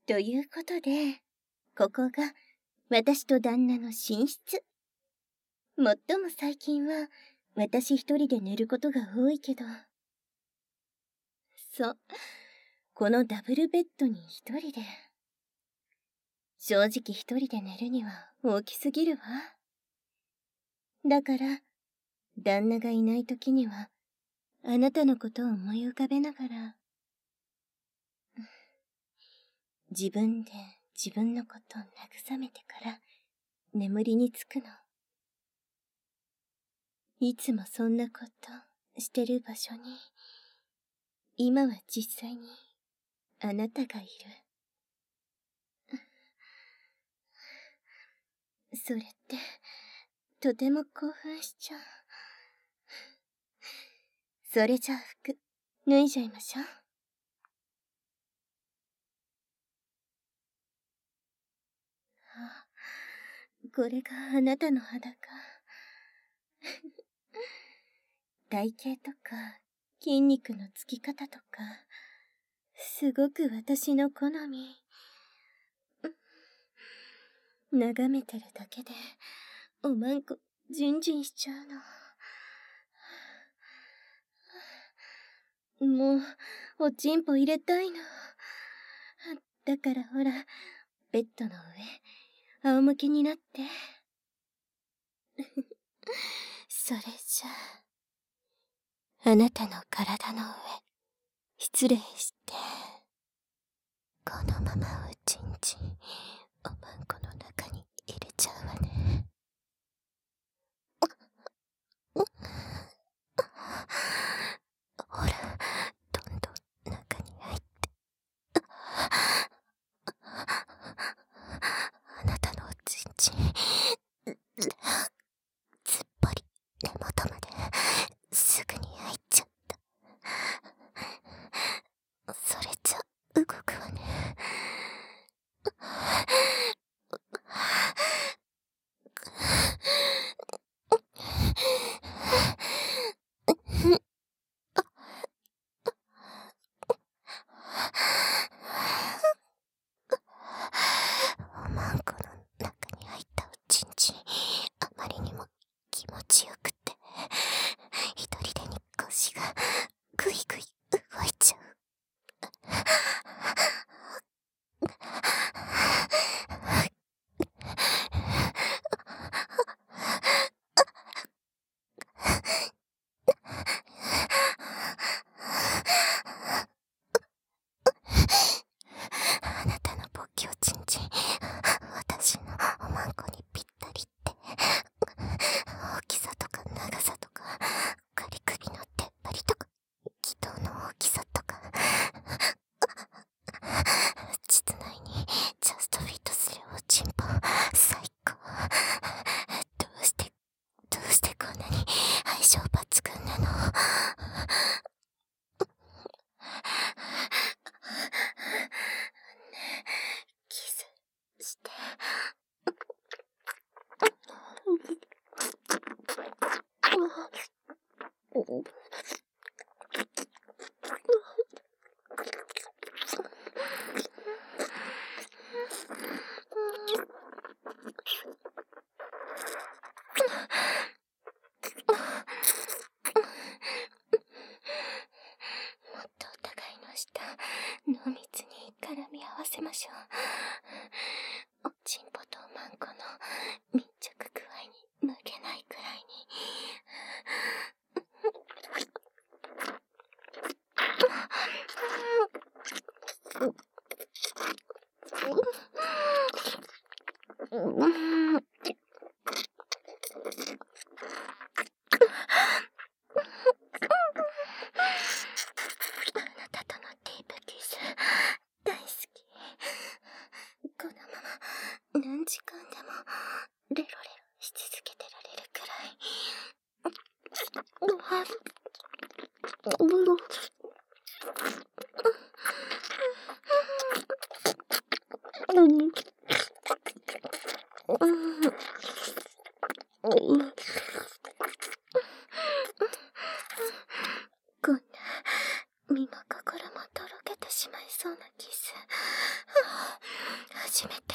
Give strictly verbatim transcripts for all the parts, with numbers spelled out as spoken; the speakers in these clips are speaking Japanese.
ということで、ここが私と旦那の寝室。もっとも最近は私一人で寝ることが多いけど。そう、このダブルベッドに一人で。正直一人で寝るには大きすぎるわ。だから、旦那がいない時には、あなたのことを思い浮かべながら、自分で自分のことを慰めてから眠りにつくの。いつもそんなことしてる場所に、今は実際にあなたがいる。それって、とても興奮しちゃう。それじゃあ服、脱いじゃいましょう。あ、これがあなたの裸。体型とか、筋肉のつき方とか、すごく私の好み。眺めてるだけで、おまんこ、ジンジンしちゃうの。もう、おちんぽ入れたいの。だからほら、ベッドの上、仰向けになって。それじゃあ、あなたの体の上、失礼して、このままおちんちん、おまんこの中に入れちゃうわね。ほら、どんどん中に入って。あなたのおちんちん、ずっぽり根元まですぐに入っちゃった。それじゃ動くわね。おまんこの中に入ったおちんちん、あまりにも気持ちよくて、一人でに腰がぐいぐい動いちゃう。あなたのポッキおちんちん、私のおまんこにぴったりって。大きさとか長さとか、仮首の出っ張りとか、気筒の大きさとか。膣内にジャストフィットするおちんぽ、最高。どうして、どうしてこんなに相性抜群なの？キスして。もっとお互いの舌、濃密に絡み合わせましょう。おちんぽとおまんこの密着具合に抜けないくらいに。あなたとのディープキス、大好き。このまま何時間でもレロレロし続けてられるくらい。こんな身も心もとろけてしまいそうなキス。 初めて。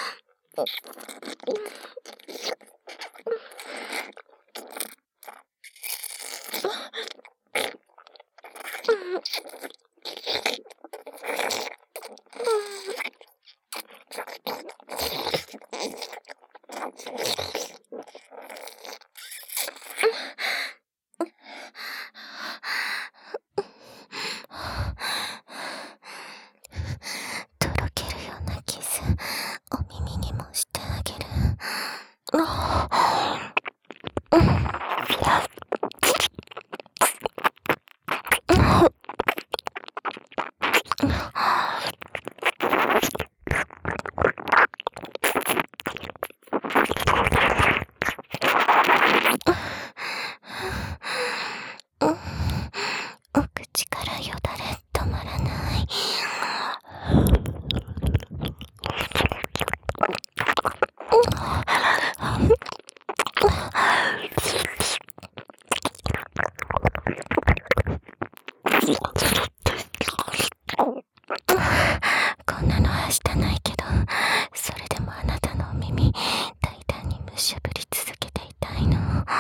とろけるようなキス、お耳にもしてあげる。お口からよだれ止まらない。こんなのはしたないけど、それでもあなたのお耳大胆にむしゃぶり続けていたいの。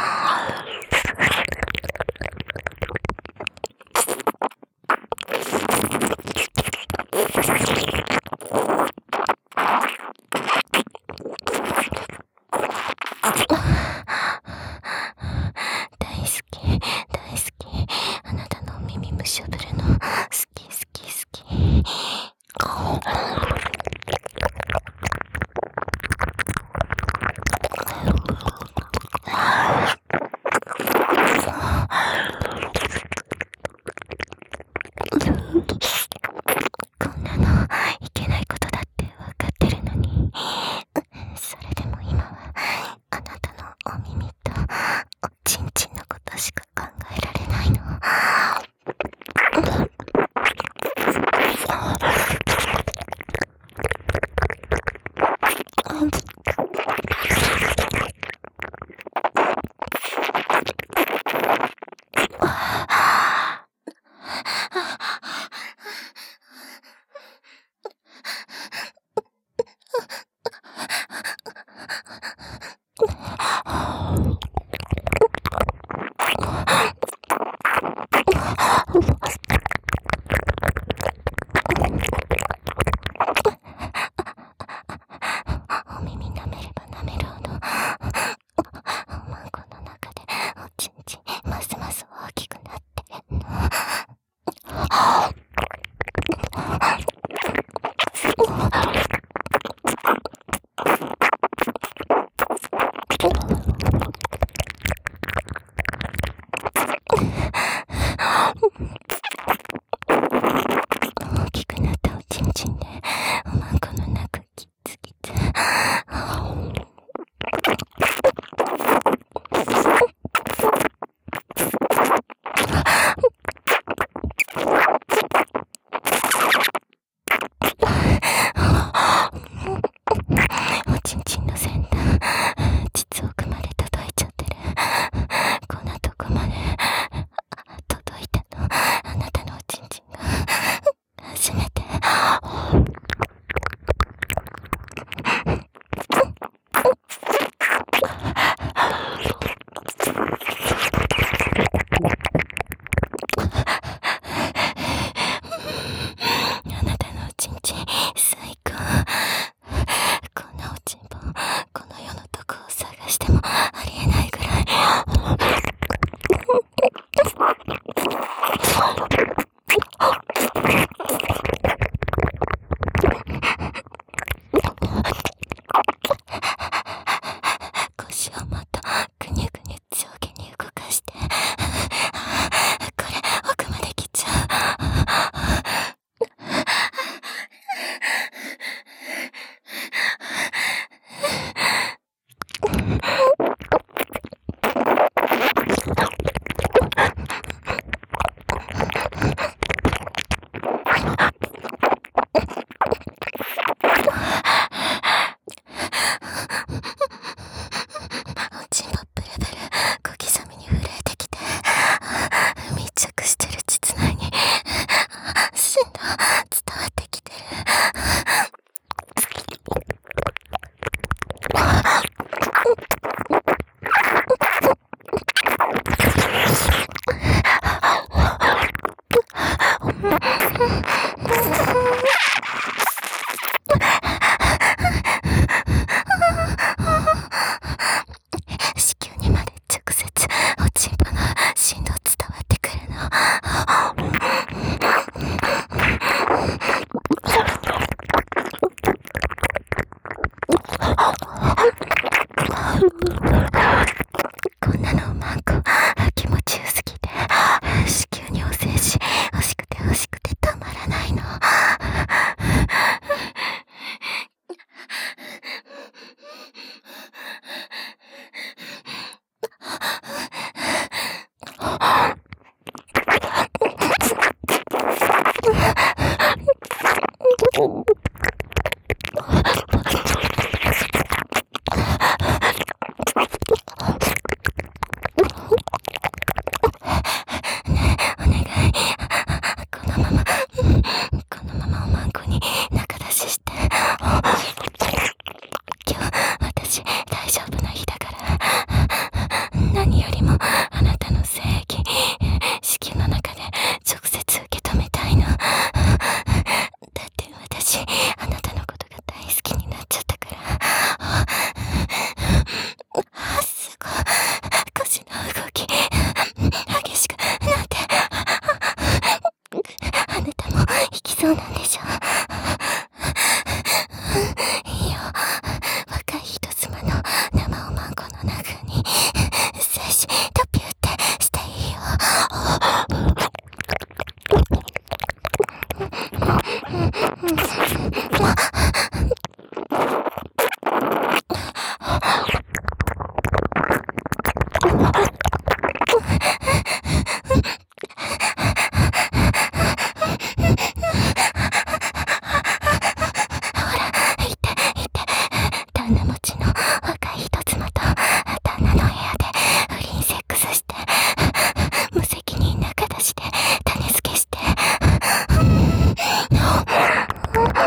大好き大好き、あなたのお耳むしゃぶるの好き好き好き。こんなのいけないことだってわかってるのに、それでも今はあなたのお耳とおちんちんのことしか考えられないの。お耳舐めれば舐めるほど、おまんこの中でおちんちんますます大きくなってんの。大きくなったおちんちんでおまんこの中キツキツ。おちんちんの先端膣奥まで届いちゃってる。こんなとこまで届いたのあなたのおちんちんが初めて。あなたのおちんちん最高。こんなおちんぽんこの世のどこを探してもありえないぐらい。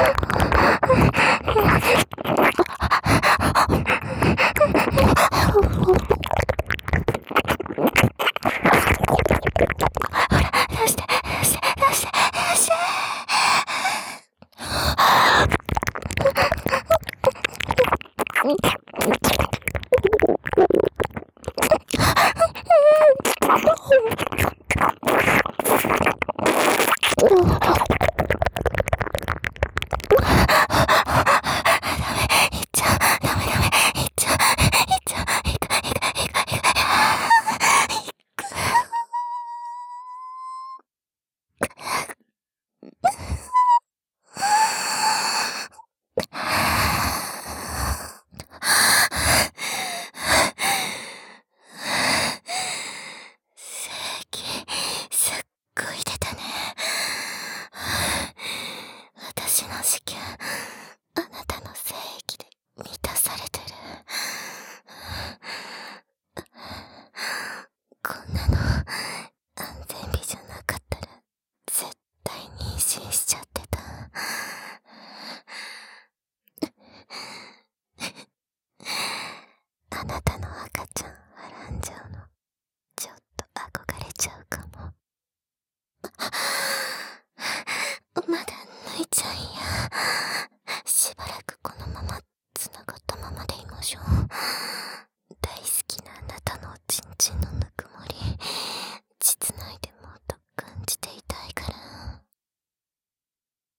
すっごい出たね。私の子宮